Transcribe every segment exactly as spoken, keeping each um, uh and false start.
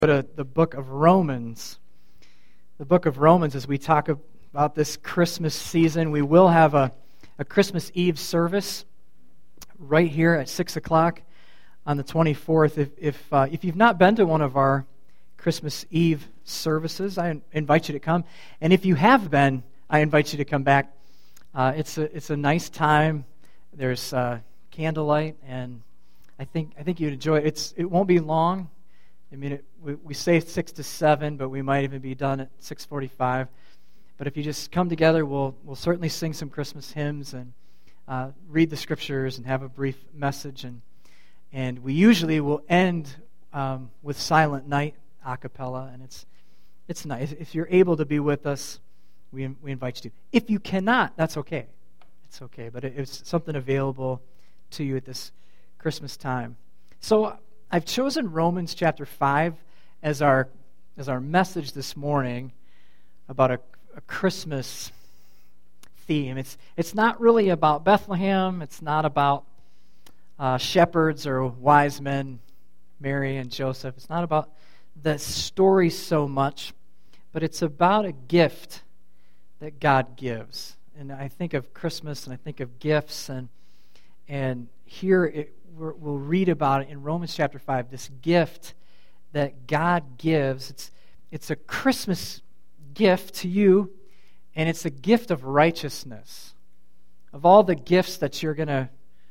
to the book of Romans. The book of Romans, as we talk about this Christmas season, we will have a, a Christmas Eve service right here at six o'clock on the twenty-fourth. If if, uh, if you've not been to one of our Christmas Eve services, I invite you to come. And if you have been, I invite you to come back. Uh, it's a it's a nice time. There's uh, candlelight, and I think I think you'd enjoy it. It's it won't be long. I mean, it, we, we say six to seven, but we might even be done at six forty-five. But if you just come together, we'll we'll certainly sing some Christmas hymns and uh, read the scriptures and have a brief message. And and we usually will end um, with Silent Night a cappella, and it's it's nice. If you're able to be with us, we we invite you to. If you cannot, that's okay. It's okay, but it, it's something available to you at this Christmas time. So I've chosen Romans chapter five as our as our message this morning about a, a Christmas theme. It's it's not really about Bethlehem. It's not about uh, shepherds or wise men, Mary and Joseph. It's not about the story so much, but it's about a gift that God gives. And I think of Christmas, and I think of gifts, and and here it, we're, we'll read about it in Romans chapter five. This gift that God gives. It's it's a Christmas gift to you, and it's a gift of righteousness. Of all the gifts that you're going to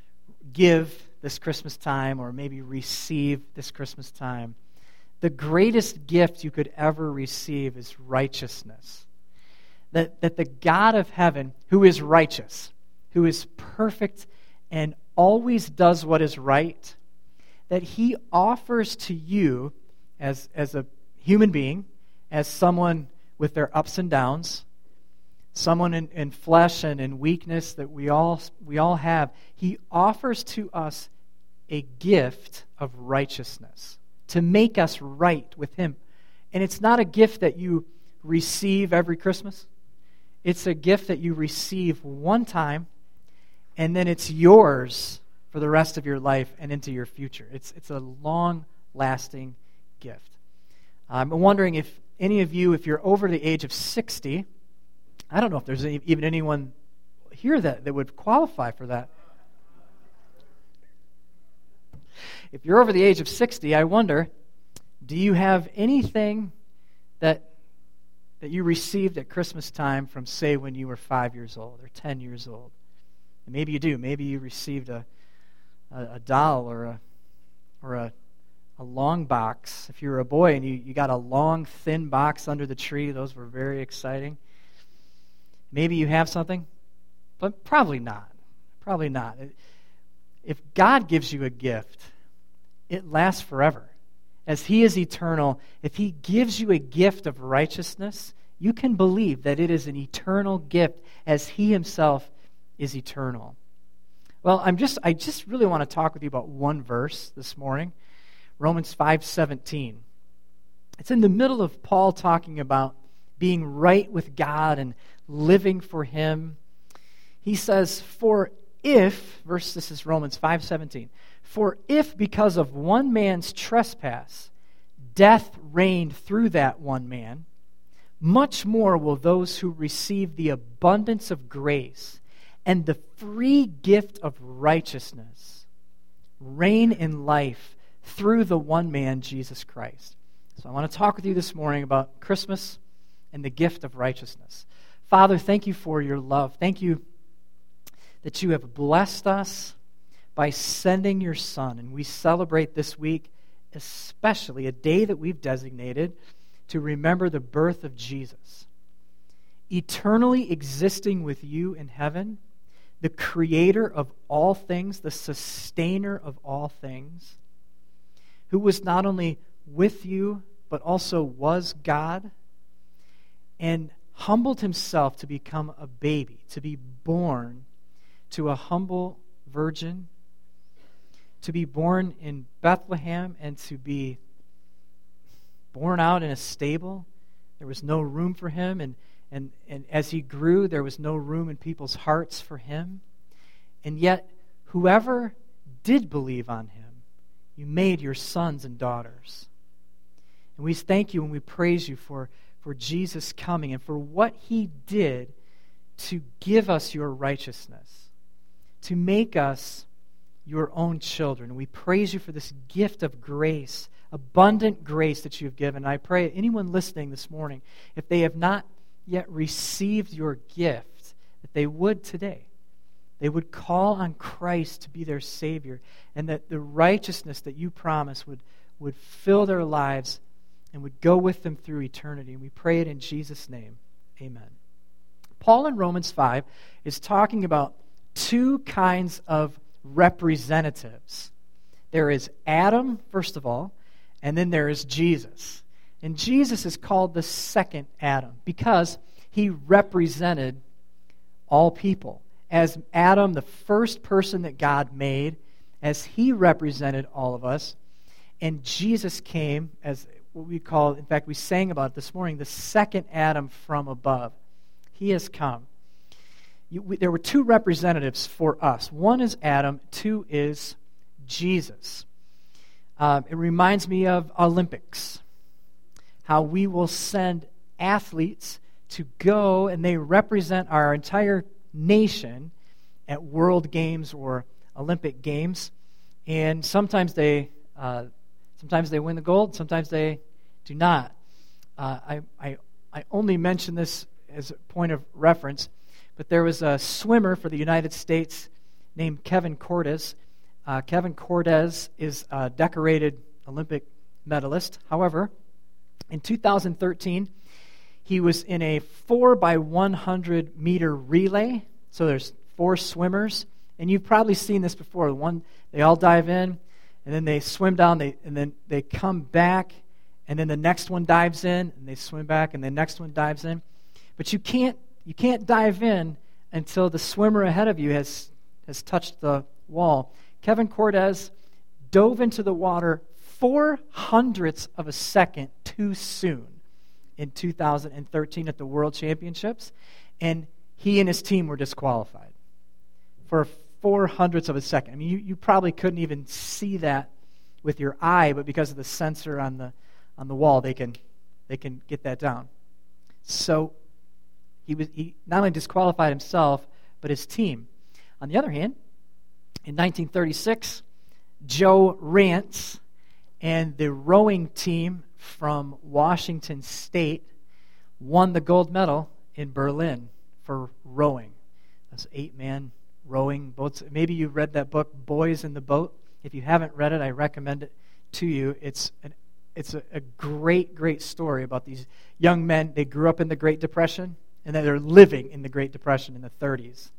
give this Christmas time, or maybe receive this Christmas time, the greatest gift you could ever receive is righteousness. That, that the God of heaven, who is righteous, who is perfect and always does what is right, that he offers to you as, as a human being, as someone with their ups and downs, someone in, in flesh and in weakness that we all we all have, he offers to us a gift of righteousness to make us right with him. And it's not a gift that you receive every Christmas. It's a gift that you receive one time, and then it's yours for the rest of your life and into your future. It's it's a long-lasting gift. I'm wondering if any of you, if you're over the age of sixty, I don't know if there's any, even anyone here that, that would qualify for that. If you're over the age of sixty, I wonder, do you have anything that that you received at Christmas time from, say, when you were five years old or ten years old? And maybe you do. Maybe you received a a, a doll or a or a a long box. If you were a boy and you, you got a long, thin box under the tree, those were very exciting. Maybe you have something, but probably not. Probably not. If God gives you a gift, it lasts forever. As he is eternal, if he gives you a gift of righteousness, you can believe that it is an eternal gift as he himself is eternal. Well, I'm just I just really want to talk with you about one verse this morning, Romans five seventeen. It's in the middle of Paul talking about being right with God and living for him. He says, "For if," verse this is Romans five seventeen, "for if because of one man's trespass death reigned through that one man, much more will those who receive the abundance of grace and the free gift of righteousness reign in life through the one man, Jesus Christ." So I want to talk with you this morning about Christmas and the gift of righteousness. Father, thank you for your love. Thank you that you have blessed us by sending your Son. And we celebrate this week especially a day that we've designated to remember the birth of Jesus. Eternally existing with you in heaven, the creator of all things, the sustainer of all things, who was not only with you, but also was God, and humbled himself to become a baby, to be born to a humble virgin, to be born in Bethlehem and to be born out in a stable. There was no room for him, and, and, and as he grew, there was no room in people's hearts for him. And yet, whoever did believe on him, you made your sons and daughters. And we thank you and we praise you for, for Jesus coming and for what he did to give us your righteousness, to make us your own children. We praise you for this gift of grace, abundant grace that you've given. I pray anyone listening this morning, if they have not yet received your gift, that they would today. They would call on Christ to be their Savior, and that the righteousness that you promise would, would fill their lives and would go with them through eternity. And we pray it in Jesus' name. Amen. Paul in Romans five is talking about two kinds of representatives. There is Adam, first of all, and then there is Jesus. And Jesus is called the second Adam because he represented all people. As Adam, the first person that God made, as he represented all of us, and Jesus came as what we call, in fact, we sang about it this morning, the second Adam from above. He has come. You, we, there were two representatives for us. One is Adam, two is Jesus. Um, it reminds me of Olympics, how we will send athletes to go and they represent our entire nation at World Games or Olympic Games, and sometimes they uh, sometimes they win the gold, sometimes they do not. Uh, I, I I only mention this as a point of reference, but there was a swimmer for the United States named Kevin Cordes. Uh, Kevin Cordes is a decorated Olympic medalist. However, in two thousand thirteen, he was in a four by one hundred meter relay. So there's four swimmers, and you've probably seen this before. One, they all dive in, and then they swim down, they, and then they come back, and then the next one dives in, and they swim back, and the next one dives in. But you can't you can't dive in until the swimmer ahead of you has has touched the wall. Kevin Cordes dove into the water four hundredths of a second too soon in two thousand thirteen at the World Championships, and he and his team were disqualified for four hundredths of a second. I mean, you, you probably couldn't even see that with your eye, but because of the sensor on the on the wall, they can they can get that down. So he was he not only disqualified himself, but his team. On the other hand, in nineteen thirty-six, Joe Rance and the rowing team from Washington State won the gold medal in Berlin for rowing. That's eight-man rowing boats. Maybe you read that book, Boys in the Boat. If you haven't read it, I recommend it to you. It's an, it's a, a great, great story about these young men. They grew up in the Great Depression, and then they're living in the Great Depression in the thirties.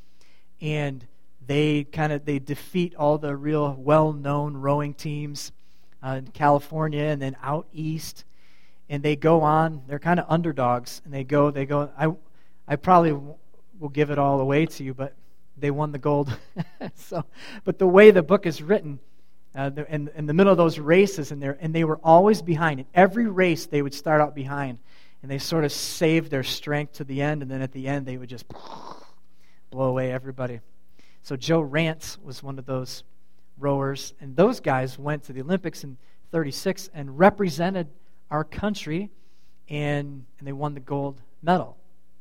And they kind of they defeat all the real well-known rowing teams uh, in California and then out east, and they go on. They're kind of underdogs, and they go. They go. I I probably will give it all away to you, but they won the gold. so, but the way the book is written, uh, in in the middle of those races, and they and they were always behind. In every race, they would start out behind, and they sort of saved their strength to the end, and then at the end, they would just blow away everybody. So Joe Rance was one of those rowers, and those guys went to the Olympics in thirty-six and represented our country, and, and they won the gold medal.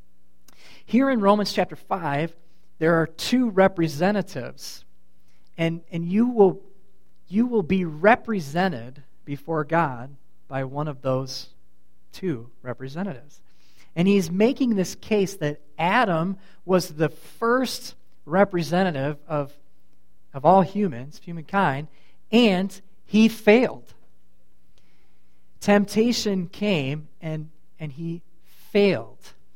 Here in Romans chapter five, there are two representatives, and, and you will you will be represented before God by one of those two representatives. And he's making this case that Adam was the first representative of, of all humans, humankind, and he failed. Temptation came, and, and he failed.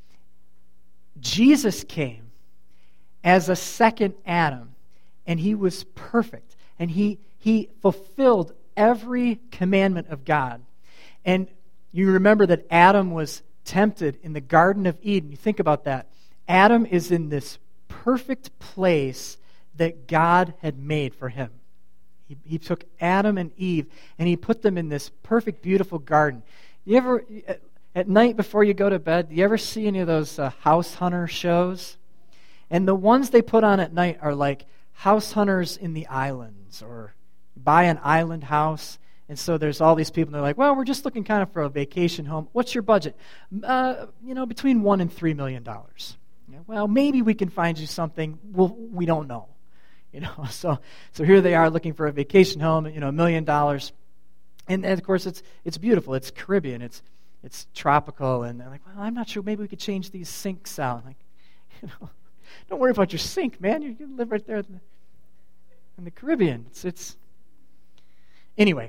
Jesus came as a second Adam, and he was perfect, and he, he fulfilled every commandment of God. And you remember that Adam was tempted in the Garden of Eden. You think about that. Adam is in this perfect place that God had made for him. He, he took Adam and Eve and he put them in this perfect, beautiful garden. You ever, at night before you go to bed, do you ever see any of those uh, house hunter shows? And the ones they put on at night are like house hunters in the islands, or buy an island house And so there's all these people, and they're like, well, we're just looking kind of for a vacation home. What's your budget? Uh, you know, between one and three million dollars. Yeah, well, maybe we can find you something. We'll, we don't know. You know, so so here they are looking for a vacation home, you know, a million dollars. And, and of course, it's it's beautiful. It's Caribbean. It's it's tropical. And they're like, well, I'm not sure. Maybe we could change these sinks out. Like, you know, don't worry about your sink, man. You can live right there in the, in the Caribbean. It's it's anyway.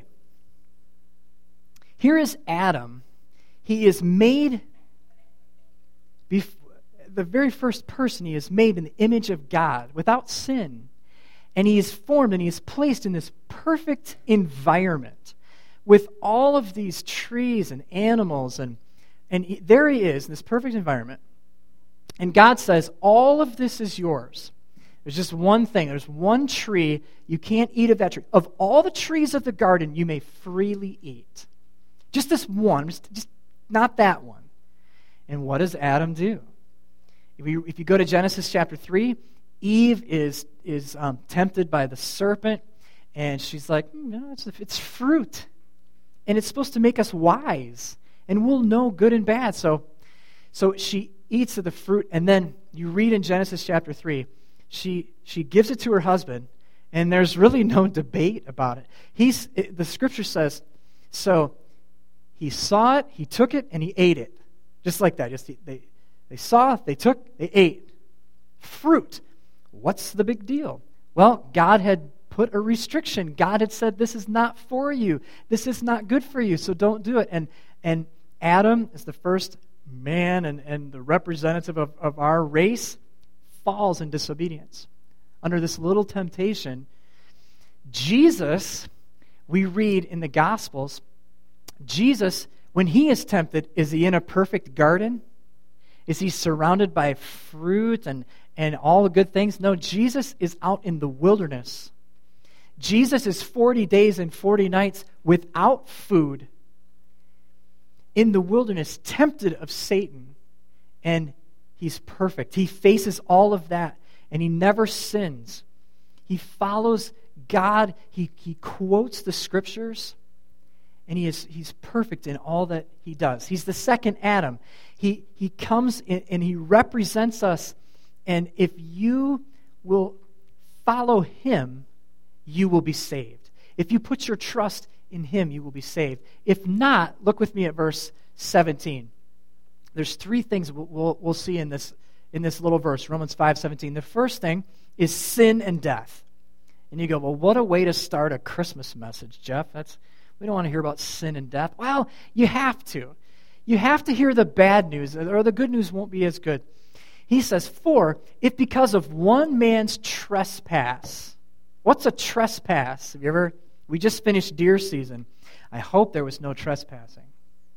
Here is Adam. He is made, bef- the very first person he is made in the image of God, without sin. And he is formed and he is placed in this perfect environment with all of these trees and animals. And, and he, there he is in this perfect environment. And God says, all of this is yours. There's just one thing. There's one tree. You can't eat of that tree. Of all the trees of the garden, you may freely eat. Just this one, just, just not that one. And what does Adam do? If you, if you go to Genesis chapter three, Eve is is um, tempted by the serpent, and she's like, mm, no, it's, it's fruit, and it's supposed to make us wise, and we'll know good and bad. So, so she eats of the fruit, and then you read in Genesis chapter three, she she gives it to her husband, and there's really no debate about it. He's it, the scripture says so. He saw it, he took it, and he ate it. Just like that. Just they, they saw, they took, they ate. Fruit. What's the big deal? Well, God had put a restriction. God had said, this is not for you. This is not good for you, so don't do it. And and Adam is the first man and, and the representative of, of our race, falls in disobedience. Under this little temptation, Jesus, we read in the Gospels, Jesus, when he is tempted, is he in a perfect garden? Is he surrounded by fruit and, and all the good things? No, Jesus is out in the wilderness. Jesus is forty days and forty nights without food in the wilderness, tempted of Satan. And he's perfect. He faces all of that, and he never sins. He follows God. He, he quotes the scriptures. And he is he's perfect in all that he does. He's the second Adam. He he comes in, and he represents us. And if you will follow him, you will be saved. If you put your trust in him, you will be saved. If not, look with me at verse seventeen. There's three things we'll, we'll, we'll see in this in this little verse, Romans five seventeen. The first thing is sin and death. And you go, well, what a way to start a Christmas message, Jeff. That's We don't want to hear about sin and death. Well, you have to. You have to hear the bad news, or the good news won't be as good. He says, for if because of one man's trespass. What's a trespass? Have you ever, we just finished deer season. I hope there was no trespassing.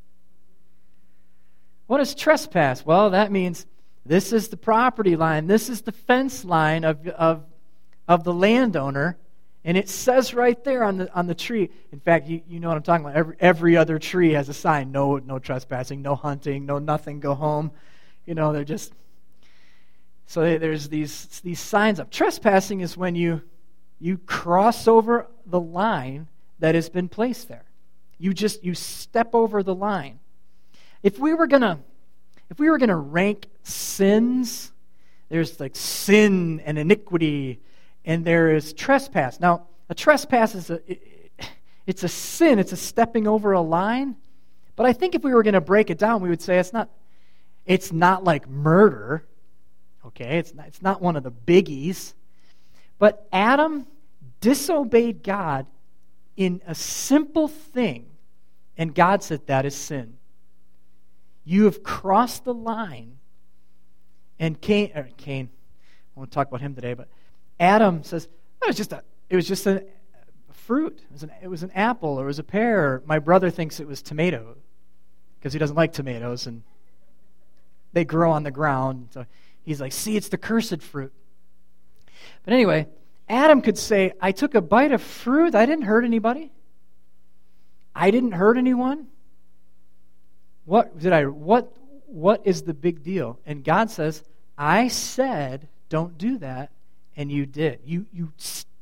What is trespass? Well, that means this is the property line. This is the fence line of, of, of the landowner. And it says right there on the on the tree. In fact, you, you know what I'm talking about. Every every other tree has a sign: no no trespassing, no hunting, no nothing. Go home. You know, they're just. So they, there's these these signs up. Trespassing is when you you cross over the line that has been placed there. You just you step over the line. If we were gonna if we were gonna rank sins, there's like sin and iniquity. And there is trespass. Now, a trespass is a it's a sin. It's a stepping over a line. But I think if we were going to break it down, we would say it's not it's not like murder. Okay, it's not, it's not one of the biggies. But Adam disobeyed God in a simple thing, and God said that is sin. You have crossed the line. And Cain, or Cain, I won't talk about him today, but Adam says, it was just a, it was just a fruit. It was an, it was an apple, or it was a pear. My brother thinks it was tomato because he doesn't like tomatoes, and they grow on the ground. So he's like, see, it's the cursed fruit. But anyway, Adam could say, I took a bite of fruit. I didn't hurt anybody. I didn't hurt anyone. What did I? What what is the big deal? And God says, I said, don't do that. And you did. You you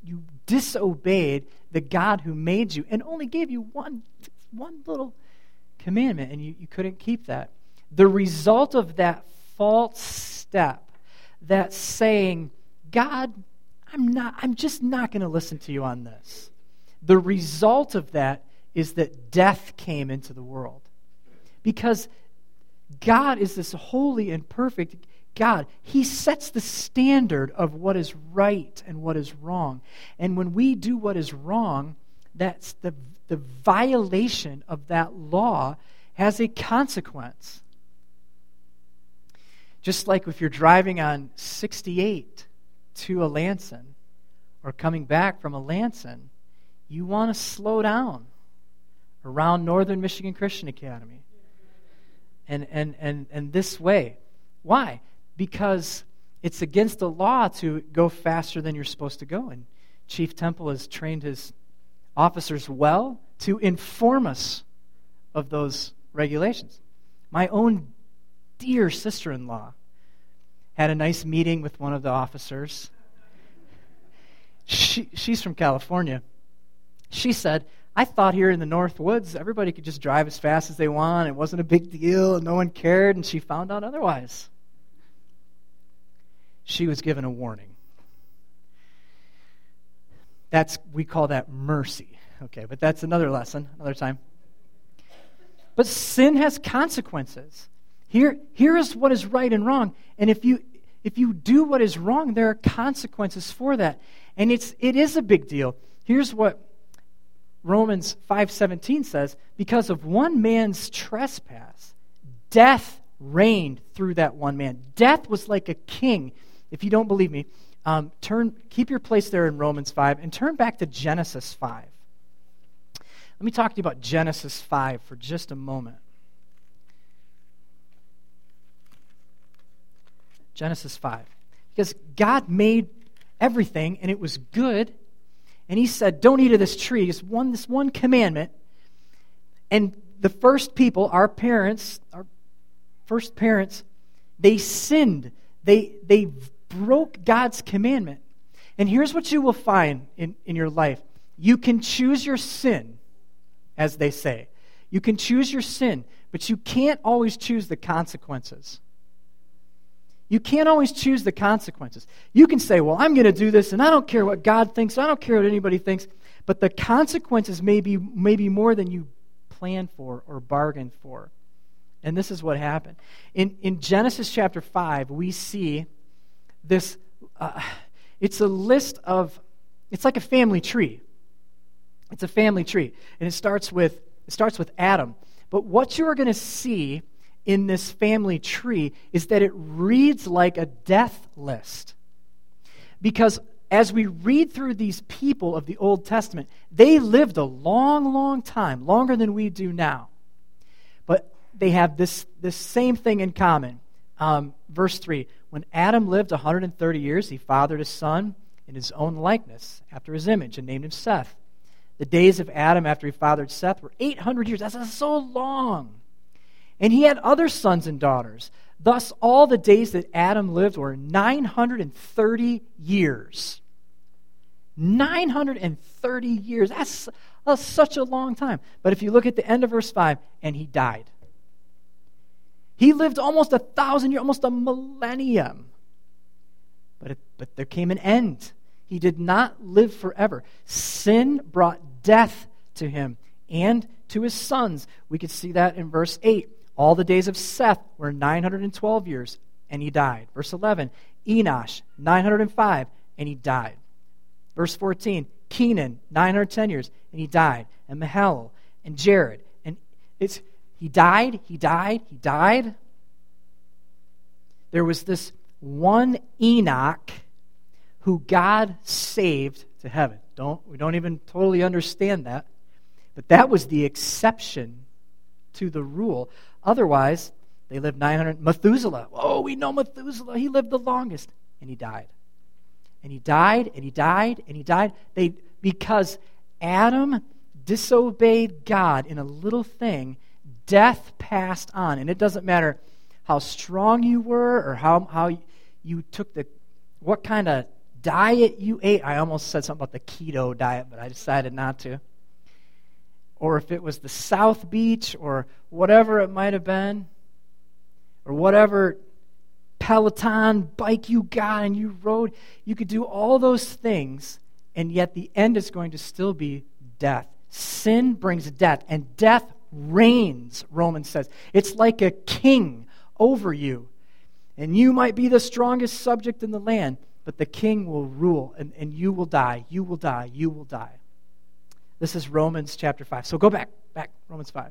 you disobeyed the God who made you and only gave you one, one little commandment, and you, you couldn't keep that. The result of that false step, that saying, God, I'm not, I'm just not going to listen to you on this. The result of that is that death came into the world. Because God is this holy and perfect God. He sets the standard of what is right and what is wrong. And when we do what is wrong, that's the, the violation of that law has a consequence. Just like if you're driving on sixty-eight to a Lansing or coming back from a Lansing, you want to slow down around Northern Michigan Christian Academy. And, and, and, and this way. Why? Because it's against the law to go faster than you're supposed to go. And Chief Temple has trained his officers well to inform us of those regulations. My own dear sister-in-law had a nice meeting with one of the officers. She, she's from California. She said, I thought here in the North Woods, everybody could just drive as fast as they want. It wasn't a big deal, and no one cared, and she found out otherwise. She was given a warning. That's, we call that mercy. Okay, but that's another lesson, another time. But sin has consequences. Here, here is what is right and wrong. And if you if you do what is wrong, there are consequences for that. And it's it is a big deal. Here's what Romans five seventeen says, because of one man's trespass, death reigned through that one man. Death was like a king. If you don't believe me, um, turn keep your place there in Romans five and turn back to Genesis five. Let me talk to you about Genesis five for just a moment. Genesis five. Because God made everything, and it was good. And he said, don't eat of this tree. Just one, this one commandment. And the first people, our parents, our first parents, they sinned. They, they broke God's commandment. And here's what you will find in, in your life. You can choose your sin, as they say. You can choose your sin, but you can't always choose the consequences. You can't always choose the consequences. You can say, well, I'm going to do this, and I don't care what God thinks. I don't care what anybody thinks. But the consequences may be, may be more than you planned for or bargained for. And this is what happened. In, in Genesis chapter five, we see this, uh, it's a list of, it's like a family tree. It's a family tree. And it starts with, it starts with Adam. But what you are going to see in this family tree is that it reads like a death list. Because as we read through these people of the Old Testament, they lived a long, long time, longer than we do now. But they have this, this same thing in common. Um, verse three, when Adam lived one hundred thirty years, he fathered a son in his own likeness, after his image, and named him Seth. The days of Adam after he fathered Seth were eight hundred years. That's so long. And he had other sons and daughters. Thus, all the days that Adam lived were nine hundred thirty years. nine hundred thirty years. That's, that's such a long time. But if you look at the end of verse five, and he died. He lived almost a thousand years, almost a millennium. But, it, but there came an end. He did not live forever. Sin brought death to him and to his sons. We could see that in verse eight. All the days of Seth were nine hundred twelve years, and he died. Verse eleven, Enosh, nine hundred five, and he died. Verse fourteen, Kenan, nine hundred ten years, and he died. And Mahalalel, and Jared. And it's he died, he died, he died. There was this one Enoch who God saved to heaven. Don't we don't even totally understand that. But that was the exception to the rule. Otherwise, they lived nine hundred. Methuselah. Oh, we know Methuselah. He lived the longest. And he died. And he died, and he died, and he died. They because Adam disobeyed God in a little thing, death passed on. And it doesn't matter how strong you were or how, how you took the, what kind of diet you ate. I almost said something about the keto diet, but I decided not to. Or if it was the South Beach or whatever it might have been, or whatever Peloton bike you got and you rode, you could do all those things, and yet the end is going to still be death. Sin brings death, and death reigns, Romans says. It's like a king over you. And you might be the strongest subject in the land, but the king will rule, and, and you will die, you will die, you will die. This is Romans chapter five. So go back, back, Romans five.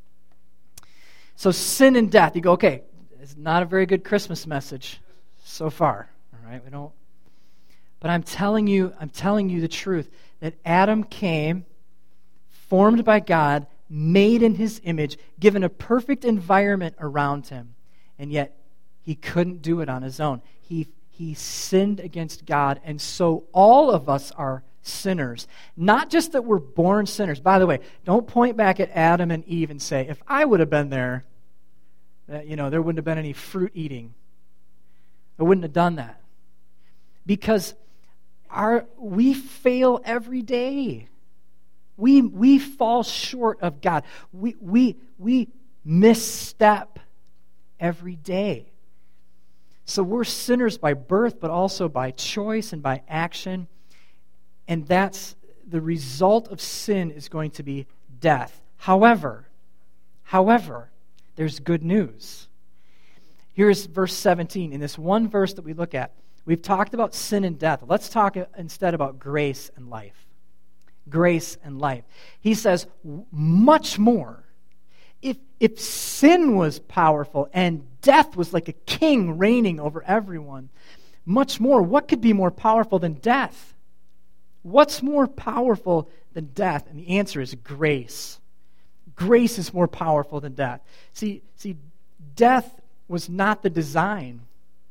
So sin and death, you go, okay, it's not a very good Christmas message so far, all right? We don't, but I'm telling you, I'm telling you the truth, that Adam came, formed by God, made in his image, given a perfect environment around him, and yet he couldn't do it on his own. He, he sinned against God, and so all of us are sinners. Not just that we're born sinners. By the way, don't point back at Adam and Eve and say, if I would have been there, that, you know, there wouldn't have been any fruit eating. I wouldn't have done that. Because our we fail every day. We we fall short of God. We we we misstep every day. So we're sinners by birth, but also by choice and by action. And that's the result of sin is going to be death. However, however, there's good news. Here's verse seventeen. In this one verse that we look at, we've talked about sin and death. Let's talk instead about grace and life. Grace and life. He says, much more. If, if sin was powerful and death was like a king reigning over everyone, much more, what could be more powerful than death? What's more powerful than death? And the answer is grace. Grace is more powerful than death. See, see, death was not the design.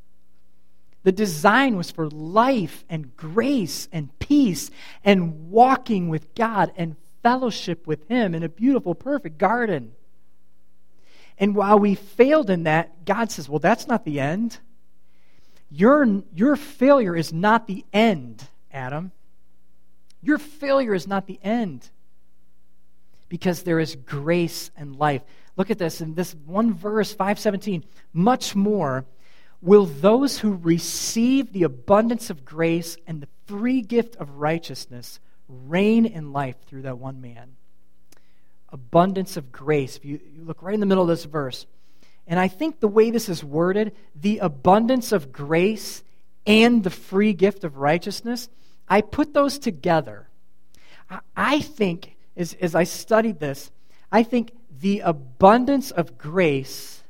The design was for life and grace and peace and walking with God and fellowship with Him in a beautiful, perfect garden. And while we failed in that, God says, well, that's not the end. Your, your failure is not the end, Adam. Your failure is not the end, because there is grace and life. Look at this in this one verse, five seventeen. Much more will those who receive the abundance of grace and the free gift of righteousness reign in life through that one man. Abundance of grace. If you, you look right in the middle of this verse, and I think the way this is worded, the abundance of grace and the free gift of righteousness, I put those together. I think, as, as I studied this, I think the abundance of grace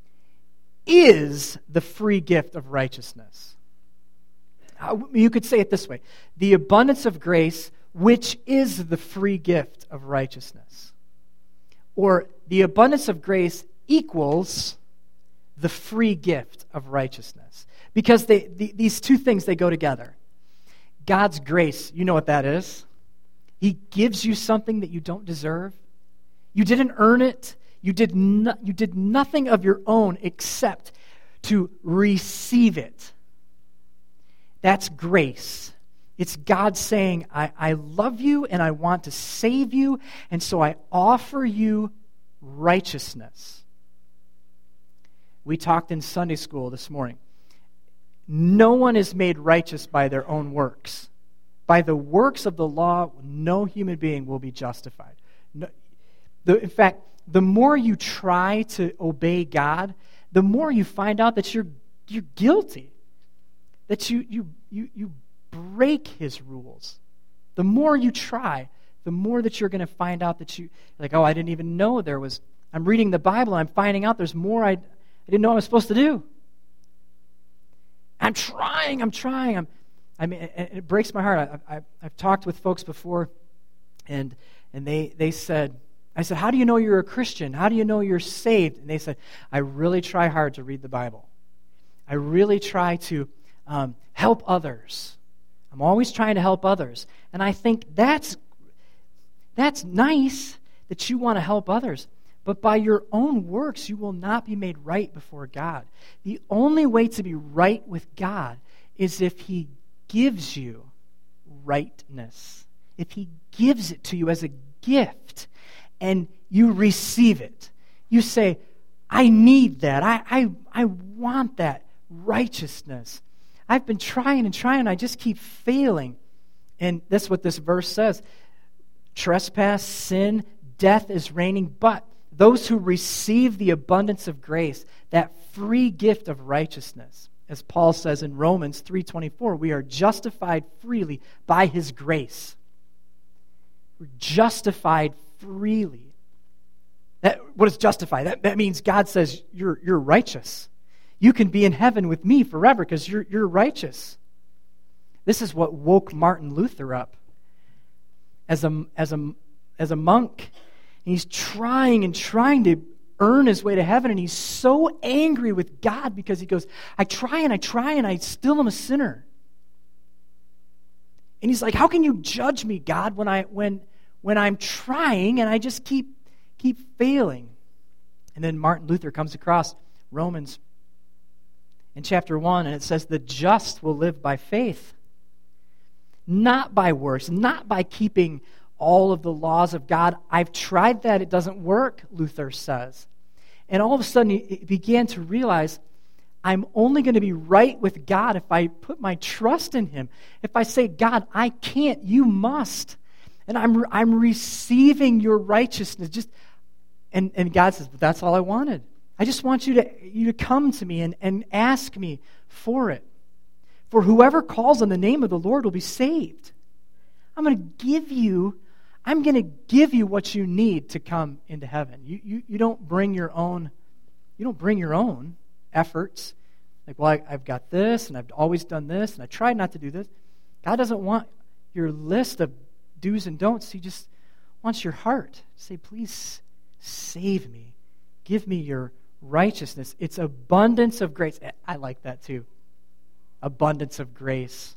is the free gift of righteousness. You could say it this way. The abundance of grace, which is the free gift of righteousness. Or the abundance of grace equals the free gift of righteousness. Because they, the, these two things, they go together. God's grace, you know what that is. He gives you something that you don't deserve. You didn't earn it. You did, no, you did nothing of your own except to receive it. That's grace. It's God saying, I, I love you and I want to save you, and so I offer you righteousness. We talked in Sunday school this morning. No one is made righteous by their own works. By the works of the law, no human being will be justified. No, the, in fact, the more you try to obey God, the more you find out that you're you're guilty. That you you you you break His rules. The more you try, the more that you're going to find out that you like, oh, I didn't even know there was. I'm reading the Bible and I'm finding out there's more I, I didn't know I was supposed to do. I'm trying, I'm trying. I'm, I mean, it, it breaks my heart. I, I, I've talked with folks before, and and they, they said, I said, how do you know you're a Christian? How do you know you're saved? And they said, I really try hard to read the Bible. I really try to um, help others. I'm always trying to help others. And I think that's that's nice that you want to help others. But by your own works, you will not be made right before God. The only way to be right with God is if He gives you rightness, if he gives it to you as a gift and you receive it, you say, I need that. I, I, I want that righteousness. I've been trying and trying. I just keep failing. And that's what this verse says. Trespass, sin, death is reigning, but those who receive the abundance of grace, that free gift of righteousness, as Paul says in Romans three twenty-four, we are justified freely by his grace. We're justified freely. That, what is justified? That, that means God says you're, you're righteous. You can be in heaven with me forever because you're, you're righteous. This is what woke Martin Luther up as a, as a, as a monk. And he's trying and trying to earn his way to heaven, and he's so angry with God because he goes, I try and I try and I still am a sinner. And he's like, how can you judge me, God, when I when when I'm trying and I just keep keep failing? And then Martin Luther comes across Romans in chapter one, and it says, the just will live by faith, not by works, not by keeping all of the laws of God. I've tried that. It doesn't work, Luther says. And all of a sudden, he began to realize, I'm only going to be right with God if I put my trust in him. If I say, God, I can't, you must. And I'm I'm receiving your righteousness. Just and, and God says, but that's all I wanted. I just want you to you to come to me and, and ask me for it. For whoever calls on the name of the Lord will be saved. I'm going to give you I'm going to give you what you need to come into heaven. You, you you don't bring your own, you don't bring your own efforts. Like, well, I, I've got this, and I've always done this, and I tried not to do this. God doesn't want your list of do's and don'ts. He just wants your heart. Say, please save me. Give me your righteousness. It's abundance of grace. I like that too. Abundance of grace.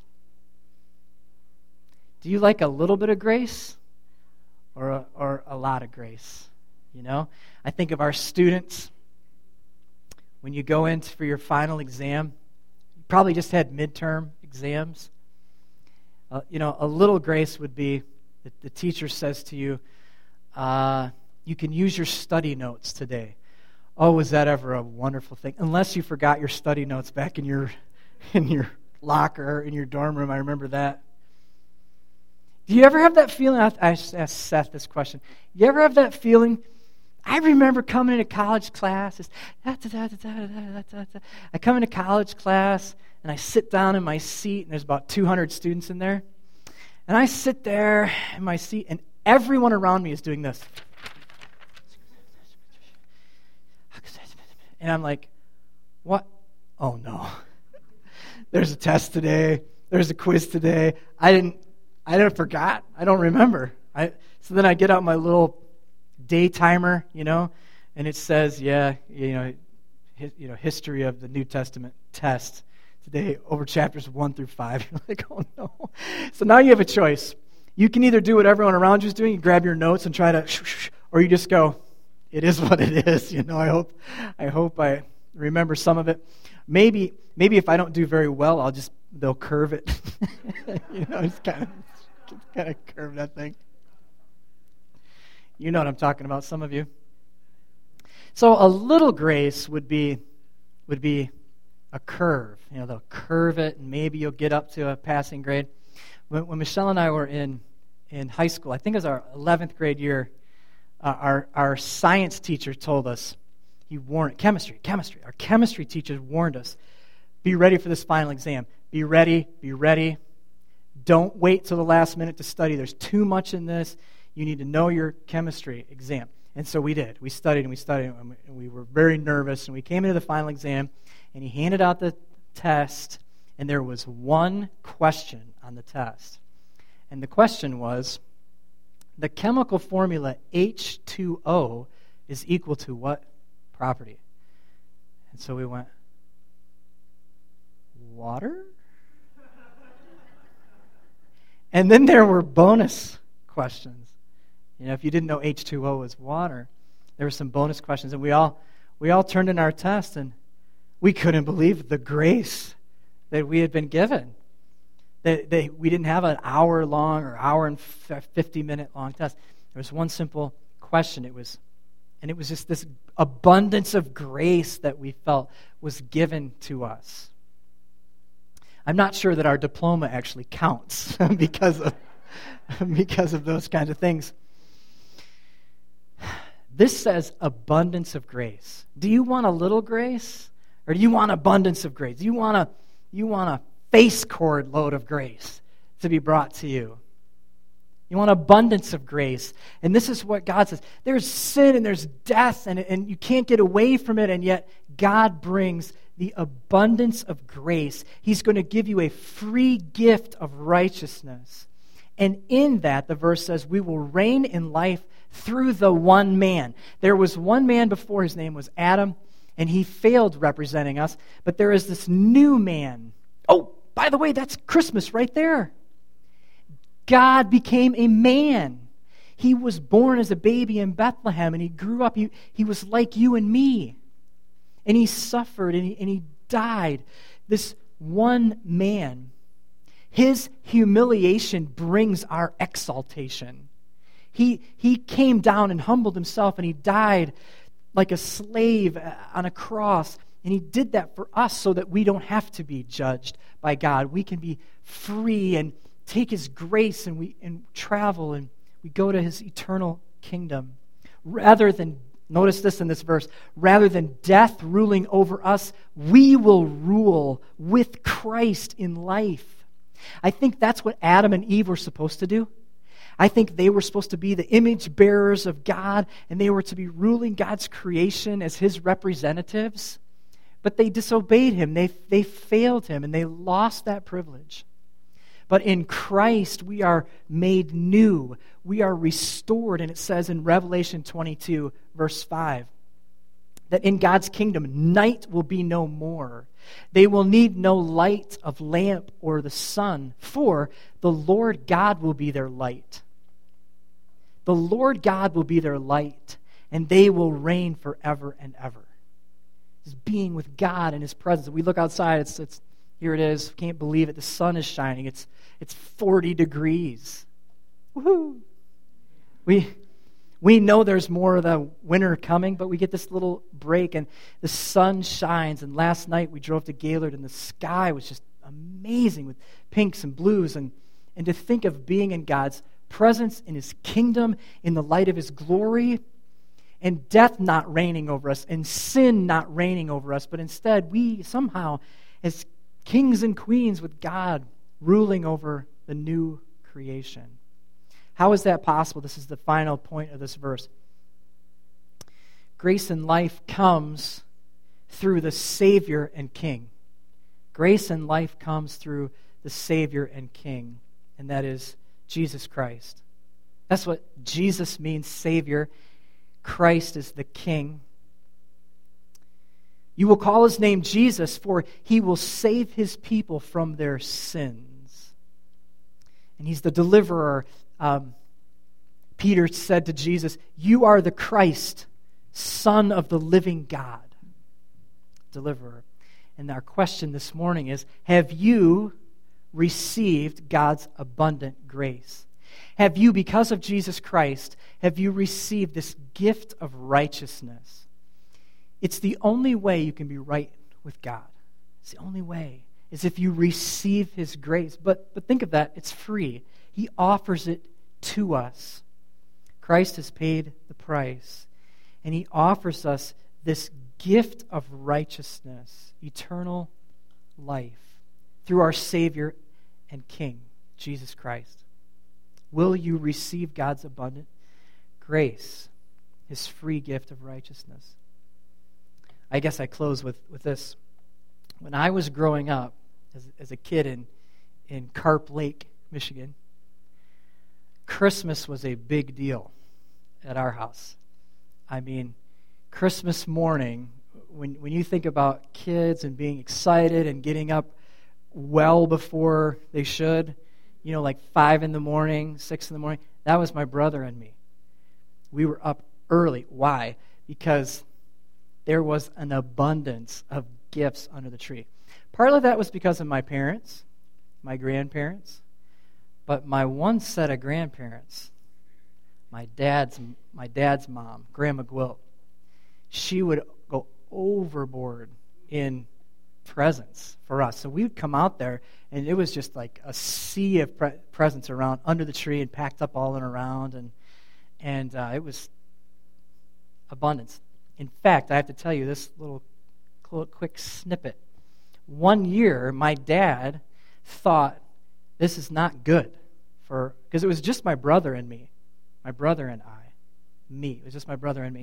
Do you like a little bit of grace? Or a, or a lot of grace, you know? I think of our students. When you go in for your final exam, you probably just had midterm exams. Uh, you know, a little grace would be that the teacher says to you, uh, you can use your study notes today. Oh, was that ever a wonderful thing? Unless you forgot your study notes back in your in your locker, in your dorm room. I remember that. Do you ever have that feeling? I asked Seth this question. You ever have that feeling? I remember coming into college class. I come into college class, and I sit down in my seat, and there's about two hundred students in there. And I sit there in my seat, and everyone around me is doing this. And I'm like, what? Oh, no. There's a test today. There's a quiz today. I didn't. I didn't forgot. I don't remember. I, so then I get out my little day timer, you know, and it says, yeah, you know, his, you know, history of the New Testament test today over chapters one through five. You're like, oh no. So now you have a choice. You can either do what everyone around you is doing, you grab your notes and try to, or you just go, it is what it is. You know, I hope, I hope I remember some of it. Maybe, maybe if I don't do very well, I'll just they'll curve it. You know, it's kind of. Just kind of curve that thing. You know what I'm talking about, some of you. So a little grace would be would be a curve. You know, they'll curve it, and maybe you'll get up to a passing grade. When, when Michelle and I were in, in high school, I think it was our eleventh grade year, uh, our our science teacher told us, he warned, chemistry, chemistry, our chemistry teacher warned us, be ready for this final exam. Be ready, be ready. Don't wait till the last minute to study. There's too much in this. You need to know your chemistry exam. And so we did. We studied and we studied, and we were very nervous. And we came into the final exam, and he handed out the test, and there was one question on the test. And the question was, the chemical formula H two O is equal to what property? And so we went, water? And then there were bonus questions. You know, if you didn't know H two O was water, there were some bonus questions, and we all we all turned in our test, and we couldn't believe the grace that we had been given. They, they, we didn't have an hour long or hour and fifty minute long test. There was one simple question. It was, and it was just this abundance of grace that we felt was given to us. I'm not sure that our diploma actually counts because of because of those kinds of things. This says abundance of grace. Do you want a little grace, or do you want abundance of grace? Do you want a you want a face cord load of grace to be brought to you? You want abundance of grace. And this is what God says. There's sin and there's death, and, and you can't get away from it, and yet God brings the abundance of grace. He's going to give you a free gift of righteousness. And in that, the verse says, we will reign in life through the one man. There was one man before, his name was Adam, and he failed representing us, but there is this new man. Oh, by the way, that's Christmas right there. God became a man. He was born as a baby in Bethlehem, and he grew up. He, he was like you and me. And he suffered, and he, and he died. This one man, his humiliation brings our exaltation. He, he came down and humbled himself, and he died like a slave on a cross. And he did that for us so that we don't have to be judged by God. We can be free and take his grace, and we and travel, and we go to his eternal kingdom. Rather than, notice this in this verse, rather than death ruling over us, we will rule with Christ in life. I think that's what Adam and Eve were supposed to do. I think they were supposed to be the image bearers of God, and they were to be ruling God's creation as his representatives. But they disobeyed him. They, they failed him, and they lost that privilege. But in Christ, we are made new. We are restored. And it says in Revelation twenty-two, verse five, that in God's kingdom, night will be no more. They will need no light of lamp or the sun, for the Lord God will be their light. The Lord God will be their light, and they will reign forever and ever. It's being with God in his presence. We look outside, it's, it's here it is. Can't believe it. The sun is shining. It's it's forty degrees. Woohoo! We we know there's more of the winter coming, but we get this little break, and the sun shines. And last night we drove to Gaylord, and the sky was just amazing with pinks and blues. And, and to think of being in God's presence, in his kingdom, in the light of his glory, and death not reigning over us, and sin not reigning over us, but instead we somehow, as kings and queens with God, ruling over the new creation. How is that possible? This is the final point of this verse. Grace and life comes through the Savior and King. Grace and life comes through the Savior and King, and that is Jesus Christ. That's what Jesus means, Savior. Christ is the King. You will call his name Jesus, for he will save his people from their sins. And he's the deliverer. Um, Peter said to Jesus, you are the Christ, Son of the living God. Deliverer. And our question this morning is, have you received God's abundant grace? Have you, because of Jesus Christ, have you received this gift of righteousness? It's the only way you can be right with God. It's the only way, is if you receive his grace. But, but think of that, it's free. He offers it to us. Christ has paid the price, and he offers us this gift of righteousness, eternal life, through our Savior and King, Jesus Christ. Will you receive God's abundant grace, his free gift of righteousness? I guess I close with, with this. When I was growing up as, as a kid in, in Carp Lake, Michigan, Christmas was a big deal at our house. I mean, Christmas morning, when, when you think about kids and being excited and getting up well before they should, you know, like five in the morning, six in the morning, that was my brother and me. We were up early. Why? Because there was an abundance of gifts under the tree. Part of that was because of my parents. my grandparents, but my one set of grandparents, my dad's my dad's mom, Grandma Gwilt, she would go overboard in presents for us. So we would come out there, and it was just like a sea of pre- presents around under the tree and packed up all in around, and and uh, it was abundance. In fact, I have to tell you this little quick snippet. One year, my dad thought this is not good for, because it was just my brother and me, my brother and I, me. It was just my brother and me.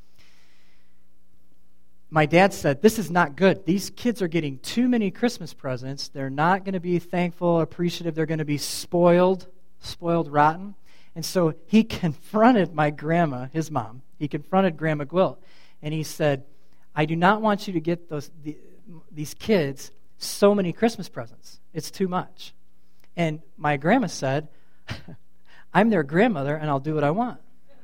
My dad said, this is not good. These kids are getting too many Christmas presents. They're not going to be thankful, appreciative. They're going to be spoiled, spoiled rotten. And so he confronted my grandma, his mom. He confronted Grandma Gwilt, and he said, I do not want you to get those the, these kids so many Christmas presents. It's too much. And my grandma said, I'm their grandmother, and I'll do what I want.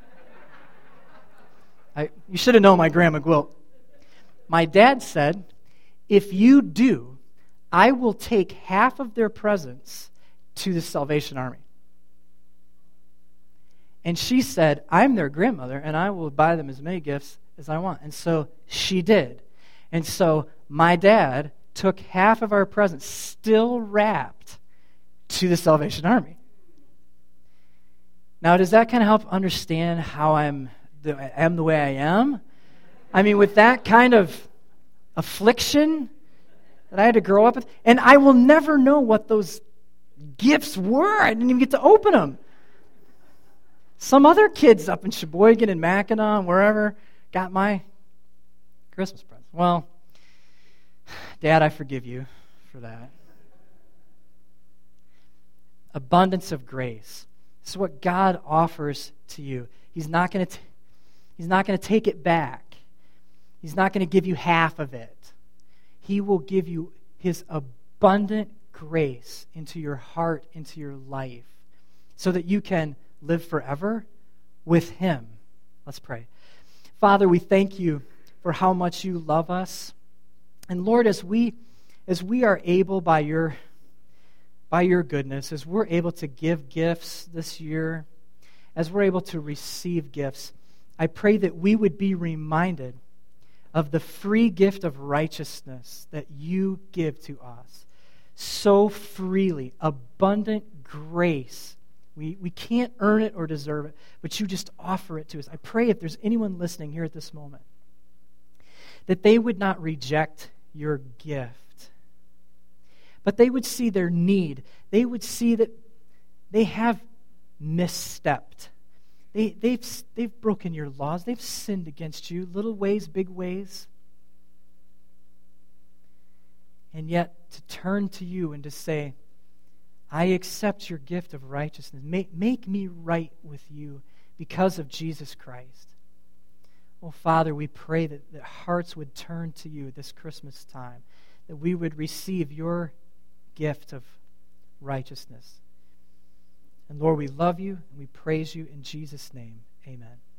I, you should have known my Grandma Gwilt. My dad said, if you do, I will take half of their presents to the Salvation Army. And she said, I'm their grandmother, and I will buy them as many gifts as I want. And so she did. And so my dad took half of our presents, still wrapped, to the Salvation Army. Now, does that kind of help understand how I'm the, I am the way I am? I mean, with that kind of affliction that I had to grow up with, and I will never know what those gifts were. I didn't even get to open them. Some other kids up in Sheboygan and Mackinac and wherever got my Christmas presents. Well, Dad, I forgive you for that. Abundance of grace. This is what God offers to you. He's not going to He's not going to take it back. He's not going to give you half of it. He will give you His abundant grace into your heart, into your life, so that you can live forever with Him. Let's pray. Father, we thank you for how much you love us. And Lord, as we as we are able by your by your goodness, as we're able to give gifts this year, as we're able to receive gifts, I pray that we would be reminded of the free gift of righteousness that you give to us so freely, abundant grace. We, we can't earn it or deserve it, but you just offer it to us. I pray if there's anyone listening here at this moment, that they would not reject your gift, but they would see their need. They would see that they have misstepped. They, they've, they've broken your laws. They've sinned against you, little ways, big ways. And yet to turn to you and to say, I accept your gift of righteousness. Make, make me right with you because of Jesus Christ. Oh, Father, we pray that, that hearts would turn to you this Christmas time, that we would receive your gift of righteousness. And Lord, we love you and we praise you in Jesus' name. Amen.